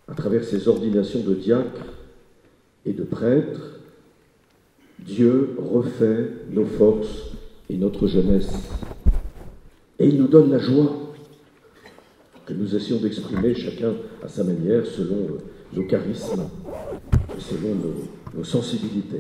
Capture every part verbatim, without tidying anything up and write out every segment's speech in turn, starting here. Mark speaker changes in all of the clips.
Speaker 1: à travers ces ordinations de diacres et de prêtres, Dieu refait nos forces et notre jeunesse. Et il nous donne la joie que nous essayons d'exprimer chacun à sa manière, selon nos charismes et selon nos, nos sensibilités.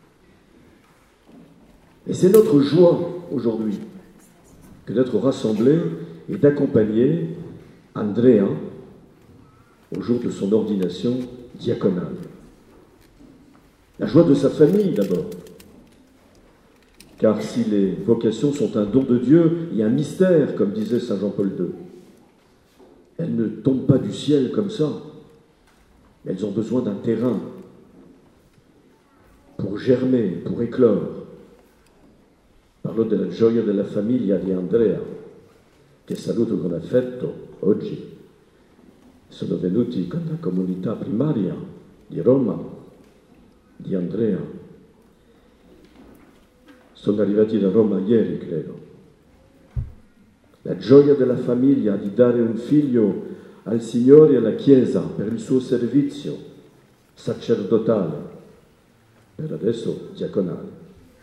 Speaker 1: Et c'est notre joie aujourd'hui que d'être rassemblés et d'accompagner Andrea au jour de son ordination diaconale. La joie de sa famille d'abord, car si les vocations sont un don de Dieu, il y a un mystère, comme disait saint Jean-Paul deux. Elles ne tombent pas du ciel comme ça, elles ont besoin d'un terrain pour germer, pour éclore. Parlo della gioia della famiglia di Andrea, che saluto con affetto oggi. Sono venuti con la comunità primaria di Roma, di Andrea. Sono arrivati da Roma ieri, credo. La gioia della famiglia di dare un figlio al Signore e alla Chiesa per il suo servizio sacerdotale, per adesso diaconale.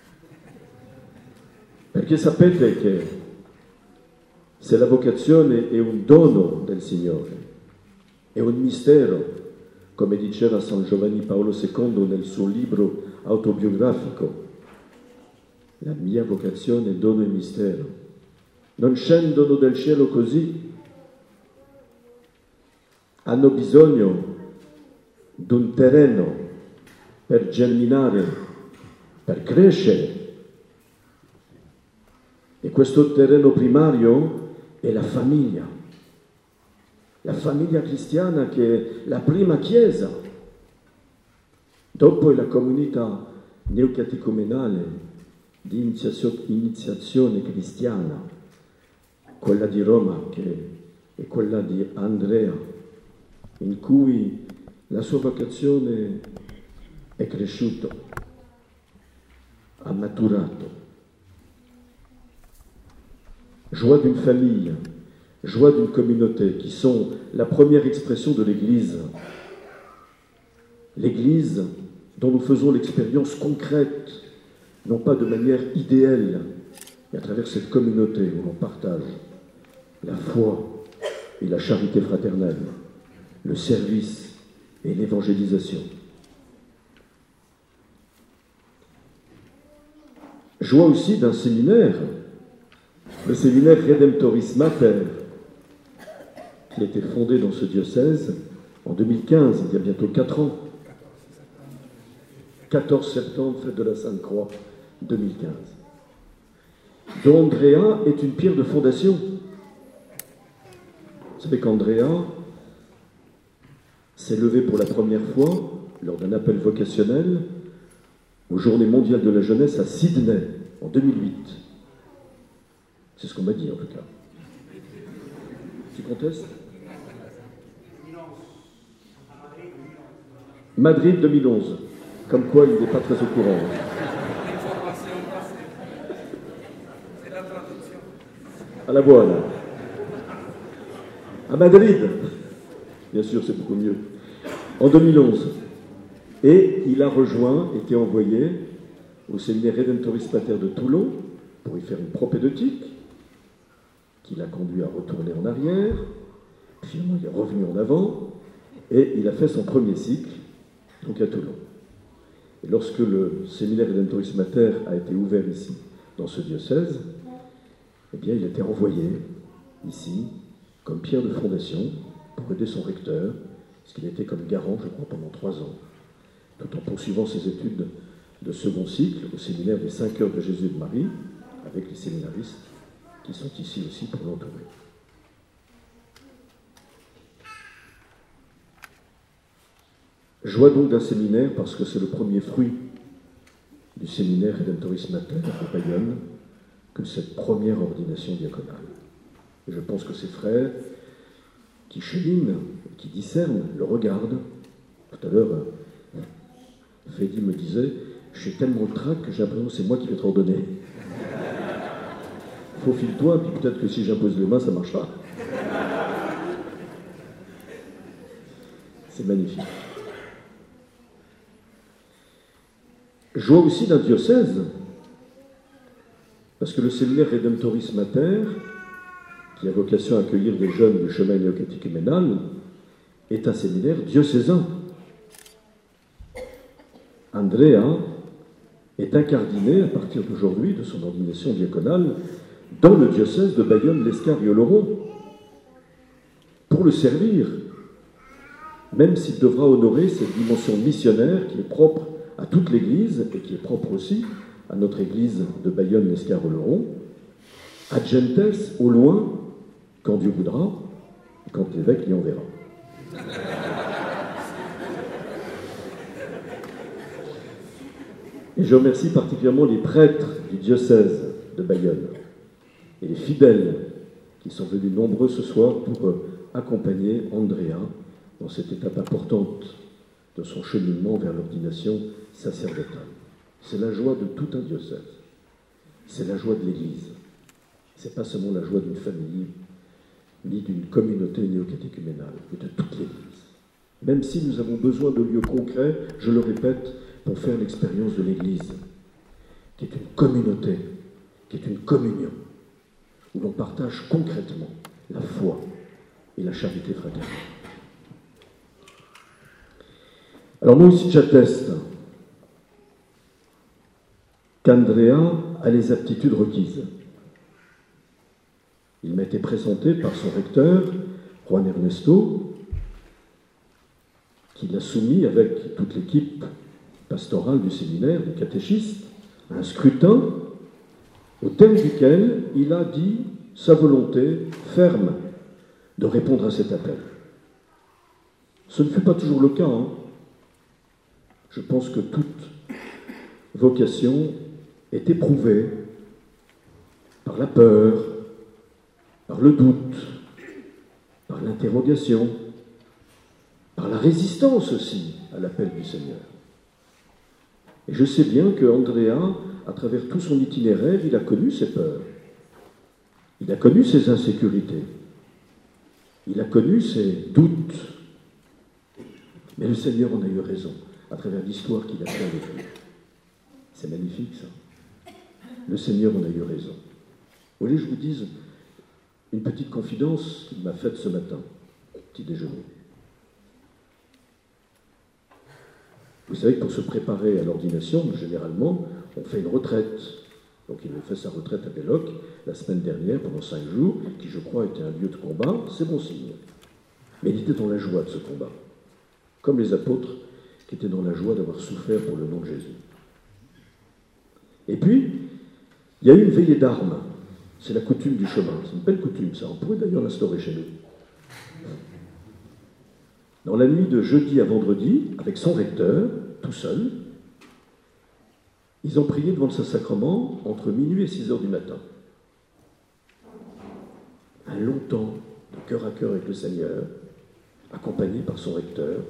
Speaker 1: Perché sapete che se la vocazione è un dono del Signore, è un mistero, come diceva San Giovanni Paolo secondo nel suo libro autobiografico, la mia vocazione è dono e mistero. Non scendono dal cielo così, hanno bisogno di un terreno per germinare, per crescere. E questo terreno primario è la famiglia, la famiglia cristiana che è la prima chiesa, dopo è la comunità neocatecumenale di iniziazione cristiana, quella di Roma che è quella di Andrea, in cui la sua vocazione è cresciuta, ha maturato. Joie d'une famille, joie d'une communauté, qui sont la première expression de l'Église. L'Église dont nous faisons l'expérience concrète, non pas de manière idéale, mais à travers cette communauté où l'on partage la foi et la charité fraternelle, le service et l'évangélisation. Joie aussi d'un séminaire, le séminaire Redemptoris Mater, qui a été fondé dans ce diocèse en deux mille quinze, il y a bientôt quatre ans. quatorze septembre, fête de la Sainte Croix, deux mille quinze. Dont Andrea est une pierre de fondation. Vous savez qu'Andrea s'est levé pour la première fois, lors d'un appel vocationnel, aux Journées mondiales de la jeunesse à Sydney, en deux mille huit. C'est ce qu'on m'a dit, en tout cas. Tu contestes ? Madrid deux mille onze. Comme quoi, il n'est pas très au courant. À la voile. À Madrid. Bien sûr, c'est beaucoup mieux. En deux mille onze. Et il a rejoint, été envoyé au séminaire Redemptoris Mater de Toulon pour y faire une propédeutique qui l'a conduit à retourner en arrière. Finalement, il est revenu en avant et il a fait son premier cycle, donc à Toulon. Et lorsque le séminaire Redemptoris Mater a été ouvert ici, dans ce diocèse, eh bien, il a été renvoyé ici, comme pierre de fondation, pour aider son recteur, parce qu'il était comme garant, je crois, pendant trois ans, tout en poursuivant ses études de second cycle au séminaire des cinq heures de Jésus et de Marie, avec les séminaristes qui sont ici aussi pour l'entourer. Joie donc d'un séminaire parce que c'est le premier fruit du séminaire Redemptoris Mater à Bayonne que cette première ordination diaconale. Et je pense que ces frères qui cheminent, qui discernent, le regardent. Tout à l'heure, Freddy me disait, je suis tellement trac que j'ai l'impression que c'est moi qui vais te ordonner. Faufile-toi, puis peut-être que si j'impose les mains, ça marchera. C'est magnifique. Joie aussi d'un diocèse, parce que le séminaire Redemptoris Mater, qui a vocation à accueillir des jeunes du chemin néocatéchuménal, est un séminaire diocésain. Andrea est incardiné à partir d'aujourd'hui, de son ordination diaconale, dans le diocèse de Bayonne-l'Escarioloron, pour le servir, même s'il devra honorer cette dimension missionnaire qui est propre à toute l'Église et qui est propre aussi à notre Église de Bayonne-l'Escarioloron, ad gentes, au loin, quand Dieu voudra, et quand l'évêque l'y enverra. Et je remercie particulièrement les prêtres du diocèse de Bayonne et les fidèles qui sont venus nombreux ce soir pour accompagner Andrea dans cette étape importante de son cheminement vers l'ordination sacerdotale. C'est la joie de tout un diocèse. C'est la joie de l'Église. Ce n'est pas seulement la joie d'une famille, ni d'une communauté néocatéchuménale, mais de toute l'Église. Même si nous avons besoin de lieux concrets, je le répète, pour faire l'expérience de l'Église, qui est une communauté, qui est une communion, où l'on partage concrètement la foi et la charité fraternelle. Alors moi aussi j'atteste qu'Andrea a les aptitudes requises. Il m'a été présenté par son recteur, Juan Ernesto, qui l'a soumis avec toute l'équipe pastorale du séminaire, des catéchistes, à un scrutin au terme duquel il a dit sa volonté ferme de répondre à cet appel. Ce ne fut pas toujours le cas. Hein. Je pense que toute vocation est éprouvée par la peur, par le doute, par l'interrogation, par la résistance aussi à l'appel du Seigneur. Et je sais bien que Andrea, à travers tout son itinéraire, il a connu ses peurs, il a connu ses insécurités, il a connu ses doutes. Mais le Seigneur en a eu raison, à travers l'histoire qu'il a fait avec lui. C'est magnifique, ça. Le Seigneur en a eu raison. Vous voulez que je vous dise une petite confidence qu'il m'a faite ce matin, au petit déjeuner. Vous savez que pour se préparer à l'ordination, généralement, on fait une retraite. Donc il a fait sa retraite à Belloc la semaine dernière, pendant cinq jours, qui je crois était un lieu de combat, c'est bon signe. Mais il était dans la joie de ce combat, comme les apôtres qui étaient dans la joie d'avoir souffert pour le nom de Jésus. Et puis, il y a eu une veillée d'armes. C'est la coutume du chemin. C'est une belle coutume, ça. On pourrait d'ailleurs l'instaurer chez nous. Dans la nuit de jeudi à vendredi, avec son recteur, tout seul, ils ont prié devant le Saint-Sacrement entre minuit et six heures du matin. Un long temps de cœur à cœur avec le Seigneur, accompagné par son recteur,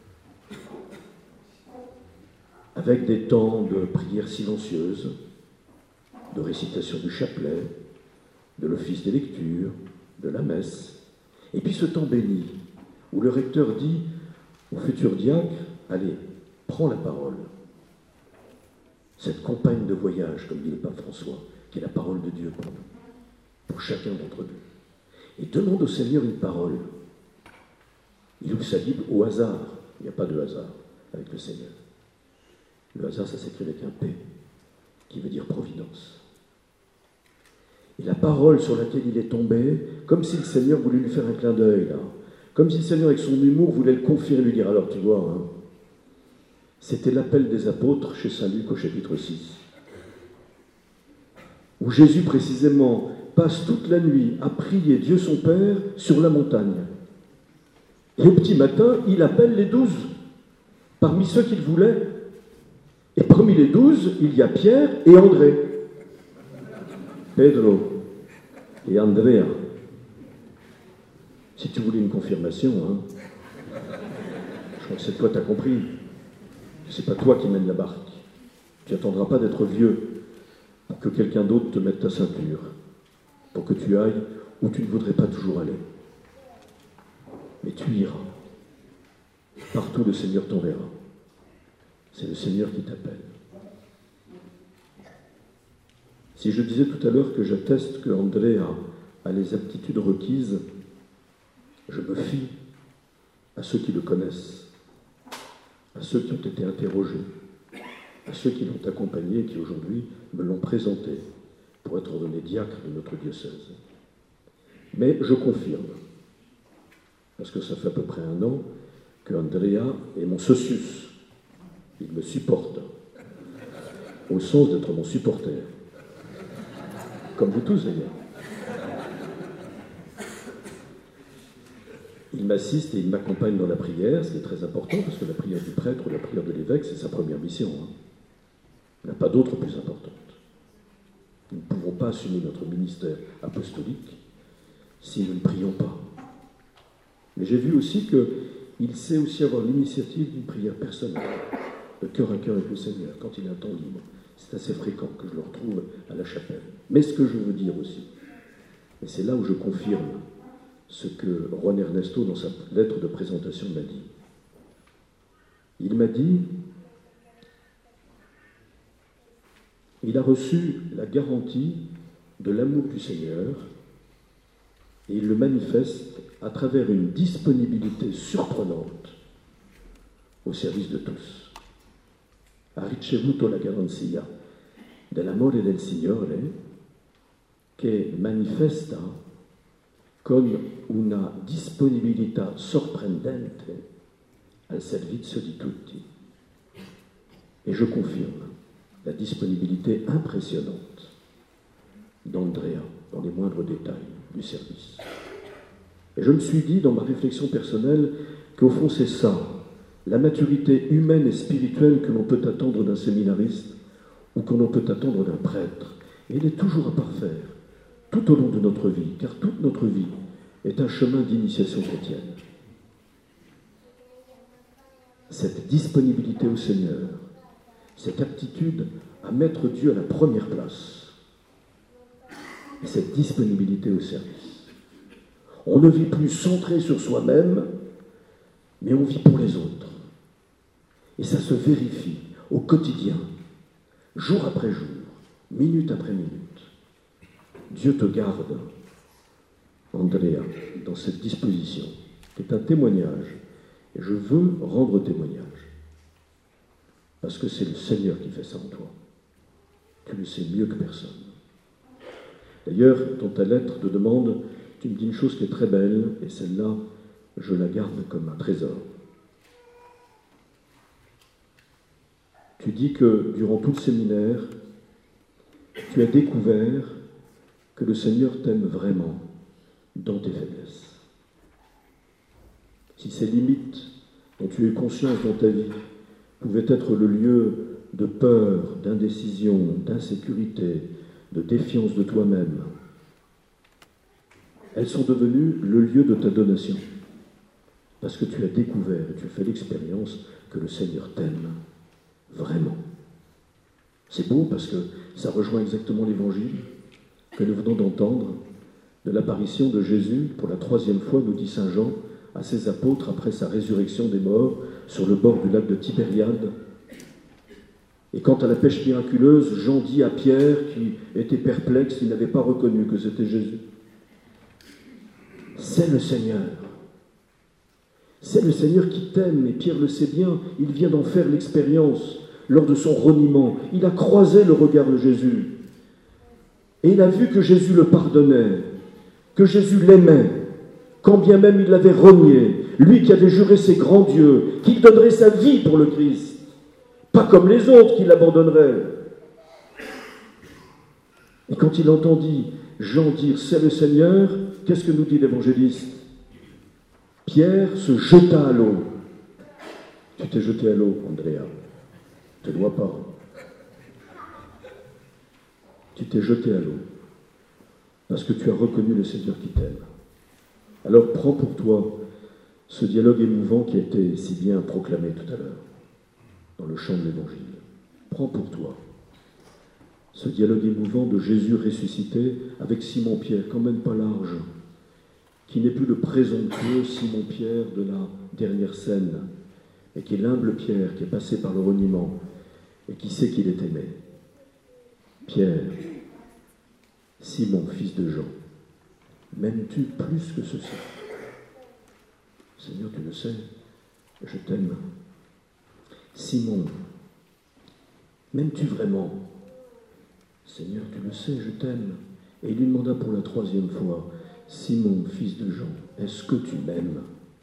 Speaker 1: avec des temps de prière silencieuse, de récitation du chapelet, de l'office des lectures, de la messe, et puis ce temps béni, où le recteur dit au futur diacre, allez, prends la parole. Cette compagne de voyage, comme dit le pape François, qui est la parole de Dieu pour nous, pour chacun d'entre nous. Et demande au Seigneur une parole. Il ouvre sa Bible au hasard. Il n'y a pas de hasard avec le Seigneur. Le hasard, ça s'écrit avec un P, qui veut dire providence. Et la parole sur laquelle il est tombé, comme si le Seigneur voulait lui faire un clin d'œil, là. Comme si le Seigneur, avec son humour, voulait le confier, lui dire, alors tu vois, hein, c'était l'appel des apôtres chez saint Luc au chapitre six, où Jésus, précisément, passe toute la nuit à prier Dieu son Père sur la montagne. Et au petit matin, il appelle les douze, parmi ceux qu'il voulait. Et parmi les douze, il y a Pierre et André. Pedro et Andrea. Si tu voulais une confirmation, hein, je crois que c'est toi, tu as compris. C'est pas toi qui mène la barque. Tu n'attendras pas d'être vieux pour que quelqu'un d'autre te mette ta ceinture, pour que tu ailles où tu ne voudrais pas toujours aller. Mais tu iras. Partout le Seigneur t'enverra. C'est le Seigneur qui t'appelle. Si je disais tout à l'heure que j'atteste que André a, a les aptitudes requises, je me fie à ceux qui le connaissent, à ceux qui ont été interrogés, à ceux qui l'ont accompagné et qui aujourd'hui me l'ont présenté pour être ordonné diacre de notre diocèse. Mais je confirme, parce que ça fait à peu près un an que Andrea est mon socius. Il me supporte, au sens d'être mon supporter. Comme vous tous d'ailleurs. Il m'assiste et il m'accompagne dans la prière, ce qui est très important, parce que la prière du prêtre ou la prière de l'évêque, c'est sa première mission. Hein. Il n'y a pas d'autre plus importante. Nous ne pouvons pas assumer notre ministère apostolique si nous ne prions pas. Mais j'ai vu aussi qu'il sait aussi avoir l'initiative d'une prière personnelle, de cœur à cœur avec le Seigneur, quand il a un temps libre. C'est assez fréquent que je le retrouve à la chapelle. Mais ce que je veux dire aussi, et c'est là où je confirme ce que Juan Ernesto, dans sa lettre de présentation, m'a dit. Il m'a dit, il a reçu la garantie de l'amour du Seigneur et il le manifeste à travers une disponibilité surprenante au service de tous. Ha ricevuto la garanzia dell'amore del Signore che manifesta con una disponibilità sorprendente al servizio di tutti. Et je confirme la disponibilité impressionnante d'Andrea dans les moindres détails du service. Et je me suis dit dans ma réflexion personnelle qu'au fond c'est ça, la maturité humaine et spirituelle que l'on peut attendre d'un séminariste ou que l'on peut attendre d'un prêtre. Et il est toujours à parfaire, tout au long de notre vie, car toute notre vie est un chemin d'initiation chrétienne. Cette disponibilité au Seigneur, cette aptitude à mettre Dieu à la première place, et cette disponibilité au service. On ne vit plus centré sur soi-même, mais on vit pour les autres. Et ça se vérifie au quotidien, jour après jour, minute après minute. Dieu te garde, Andrea, dans cette disposition, qui est un témoignage. Et je veux rendre témoignage. Parce que c'est le Seigneur qui fait ça en toi. Tu le sais mieux que personne. D'ailleurs, dans ta lettre de demande, tu me dis une chose qui est très belle, et celle-là, je la garde comme un trésor. Tu dis que durant tout le séminaire, tu as découvert que le Seigneur t'aime vraiment dans tes faiblesses. Si ces limites dont tu es conscience dans ta vie pouvaient être le lieu de peur, d'indécision, d'insécurité, de défiance de toi-même, elles sont devenues le lieu de ta donation. Parce que tu as découvert et tu as fait l'expérience que le Seigneur t'aime vraiment. C'est beau parce que ça rejoint exactement l'évangile que nous venons d'entendre de l'apparition de Jésus pour la troisième fois, nous dit saint Jean, à ses apôtres après sa résurrection des morts sur le bord du lac de Tibériade. Et quant à la pêche miraculeuse, Jean dit à Pierre, qui était perplexe, il n'avait pas reconnu que c'était Jésus. C'est le Seigneur. C'est le Seigneur qui t'aime, et Pierre le sait bien, il vient d'en faire l'expérience lors de son reniement. Il a croisé le regard de Jésus. Et il a vu que Jésus le pardonnait, que Jésus l'aimait, quand bien même il l'avait renié, lui qui avait juré ses grands dieux, qu'il donnerait sa vie pour le Christ, pas comme les autres qui l'abandonneraient. Et quand il entendit Jean dire « c'est le Seigneur », qu'est-ce que nous dit l'évangéliste ? Pierre se jeta à l'eau. Tu t'es jeté à l'eau, Andrea. Tu ne dois pas. Tu t'es jeté à l'eau parce que tu as reconnu le Seigneur qui t'aime. Alors prends pour toi ce dialogue émouvant qui a été si bien proclamé tout à l'heure dans le chant de l'Évangile. Prends pour toi ce dialogue émouvant de Jésus ressuscité avec Simon-Pierre, quand même pas large, qui n'est plus le présomptueux Simon-Pierre de la dernière scène, et qui est l'humble Pierre, qui est passé par le reniement, et qui sait qu'il est aimé. Pierre, Simon, fils de Jean, m'aimes-tu plus que ceci? Seigneur, tu le sais, je t'aime. Simon, m'aimes-tu vraiment? Seigneur, tu le sais, je t'aime. Et il lui demanda pour la troisième fois, Simon, fils de Jean, est-ce que tu m'aimes?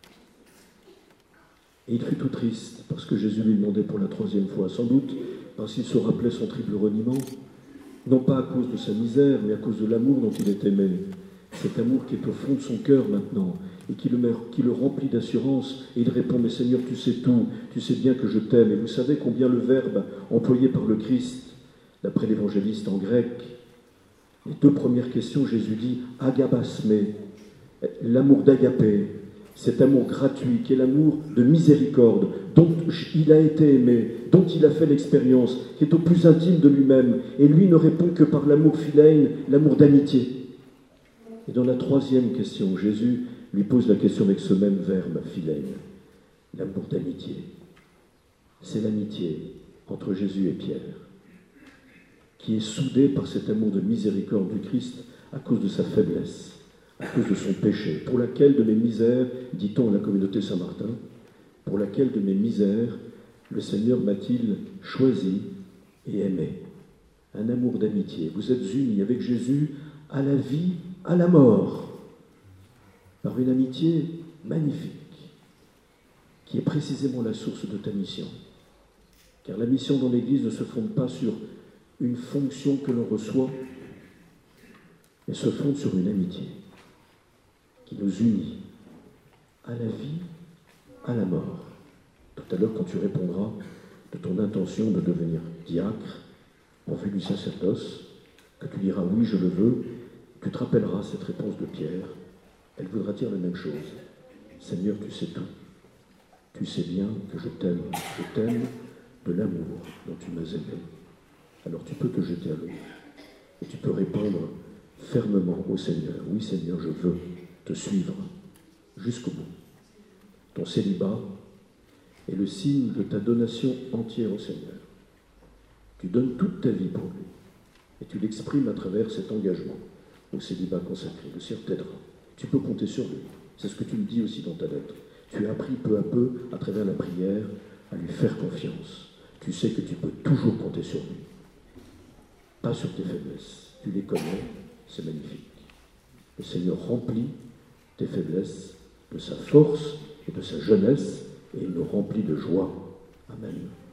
Speaker 1: Et il fut tout triste parce que Jésus lui demandait pour la troisième fois, sans doute parce qu'il se rappelait son triple reniement, non pas à cause de sa misère, mais à cause de l'amour dont il est aimé. Cet amour qui est au fond de son cœur maintenant et qui le, met, qui le remplit d'assurance. Et il répond, mais Seigneur, tu sais tout, tu sais bien que je t'aime. Et vous savez combien le verbe employé par le Christ, d'après l'évangéliste en grec, les deux premières questions, Jésus dit « agabasme », l'amour d'agapé, cet amour gratuit qui est l'amour de miséricorde, dont il a été aimé, dont il a fait l'expérience, qui est au plus intime de lui-même. Et lui ne répond que par l'amour philein, l'amour d'amitié. Et dans la troisième question, Jésus lui pose la question avec ce même verbe, philein, l'amour d'amitié. C'est l'amitié entre Jésus et Pierre, qui est soudée par cet amour de miséricorde du Christ à cause de sa faiblesse, à cause de son péché, pour laquelle de mes misères, dit-on à la communauté Saint-Martin, pour laquelle de mes misères, le Seigneur m'a-t-il choisi et aimé. Un amour d'amitié. Vous êtes unis avec Jésus à la vie, à la mort, par une amitié magnifique, qui est précisément la source de ta mission. Car la mission dans l'Église ne se fonde pas sur une fonction que l'on reçoit, mais se fonde sur une amitié qui nous unit à la vie, à la mort. Tout à l'heure, quand tu répondras de ton intention de devenir diacre en vue du sacerdoce, que tu diras « oui, je le veux », tu te rappelleras cette réponse de Pierre. Elle voudra dire la même chose. « Seigneur, tu sais tout. Tu sais bien que je t'aime. Je t'aime de l'amour dont tu m'as aimé. » Alors tu peux te jeter à l'eau et tu peux répondre fermement au Seigneur. « Oui, Seigneur, je veux te suivre jusqu'au bout. » Ton célibat est le signe de ta donation entière au Seigneur. Tu donnes toute ta vie pour lui et tu l'exprimes à travers cet engagement au célibat consacré. Le Seigneur t'aidera. Tu peux compter sur lui. C'est ce que tu me dis aussi dans ta lettre. Tu as appris peu à peu, à travers la prière, à lui faire confiance. Tu sais que tu peux toujours compter sur lui. Pas sur tes faiblesses. Tu les connais, c'est magnifique. Le Seigneur remplit tes faiblesses de sa force et de sa jeunesse et il nous remplit de joie. Amen.